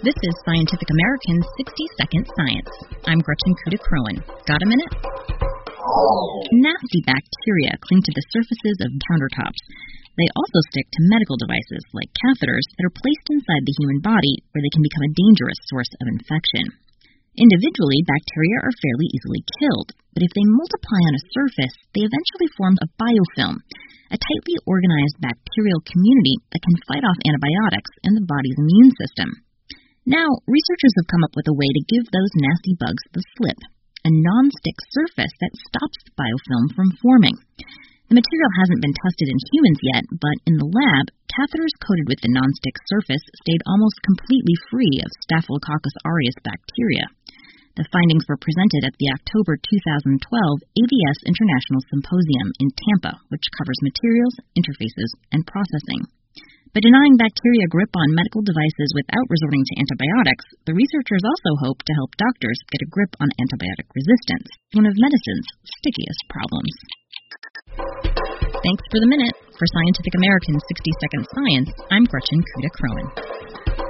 This is Scientific American's 60-Second Science. I'm Gretchen Kuda-Crowan. Got a minute? Nasty bacteria cling to the surfaces of countertops. They also stick to medical devices, like catheters, that are placed inside the human body, where they can become a dangerous source of infection. Individually, bacteria are fairly easily killed, but if they multiply on a surface, they eventually form a biofilm, a tightly organized bacterial community that can fight off antibiotics in the body's immune system. Now, researchers have come up with a way to give those nasty bugs the slip, a non-stick surface that stops the biofilm from forming. The material hasn't been tested in humans yet, but in the lab, catheters coated with the non-stick surface stayed almost completely free of Staphylococcus aureus bacteria. The findings were presented at the October 2012 AVS International Symposium in Tampa, which covers materials, interfaces, and processing. By denying bacteria grip on medical devices without resorting to antibiotics, the researchers also hope to help doctors get a grip on antibiotic resistance, one of medicine's stickiest problems. Thanks for the minute. For Scientific American's 60-Second Science, I'm Gretchen Kuda-Crowan.